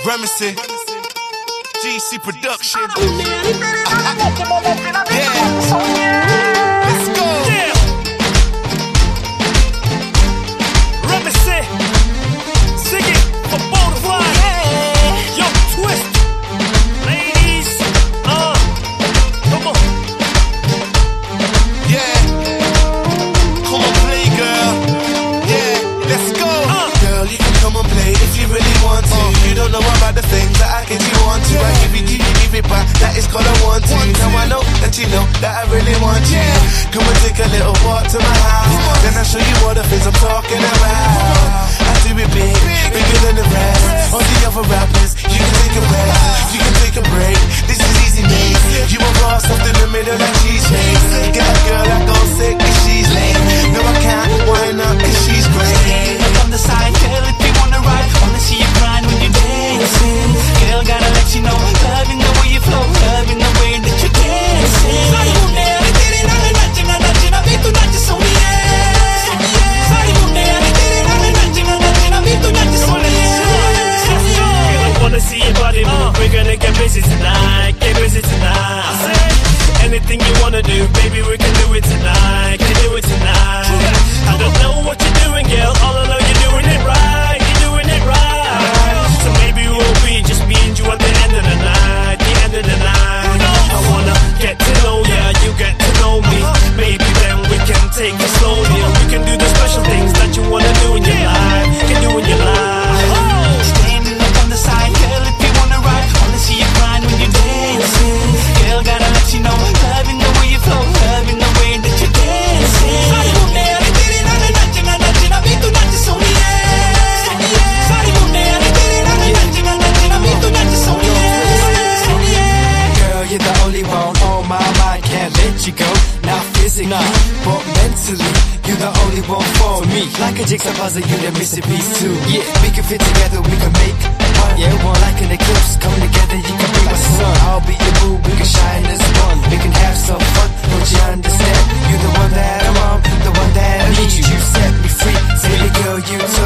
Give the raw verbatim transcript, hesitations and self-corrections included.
Reminiscing, G C Production. Yeah. Let's go. Yeah. Reminiscing, sing it for Bonafide. Yeah. Yo, twist, ladies, uh, come on. Yeah, come on, play, girl. Yeah, let's go. Uh. Girl, you can come and play if you really want to. Uh. You don't know about the things that I get you on to. Yeah. I give you, give you, give it back. That is called I want to. Want now to. I know that you know that I really want you. Yeah. Come and take a little walk to my house. Then I'll show you all the things I'm talking about. I do it big, bigger than the rest. All the other rappers, you can take a rest. You can take a break. This is easy, mate. You want raw stuff in the middle like cheesecake. Get a girl I go sick if she's late. No, I can't. Why not? Cause she's great. Look on the side, girl, if you wanna ride. Wanna see you grind when you're dancing. Girl, gotta let you know, loving the way you flow, loving the way that you're dancing. Sai une, ritiri nane nachi na nachi na vitu nachi sonie. Sai une, ritiri nane nachi na nachi na vitu nachi sonie. Girl, I wanna see your body move. We're gonna get busy tonight, get busy tonight. Anything you wanna do, baby, we can do it tonight, can do it tonight. I don't know what you're doing, girl, all I know you're doing it right, you're doing it right. So maybe we'll be just me and you at the end of the night, the end of the night. I wanna get to know ya, you get to know me. Maybe then we can take it slowly, and we can do the special things that you wanna do in your life, can do in your life. Standing up on the side, girl, if you wanna ride. Wanna see you grind when you're dancing. Girl, gotta let you know, loving the way you flow, loving the way that you're dancing. Sai une, ritiri nane nachi na nachi na vitu nachi sonie. Sai une, ritiri nane nachi na nachi na vitu nachi sonie. Girl, you're the only one on my mind, can't let you go. Not physically, but mentally, you're the only one for me. Like a jigsaw puzzle, you're the missing piece too. Yeah, we can fit together, we can make one. Yeah, one like an eclipse, come together, you can be my sun. I'll be your boo, we can shine as one. We can have some fun, don't you understand? You're the one that I want, the one that I need. You set me free, baby girl, you took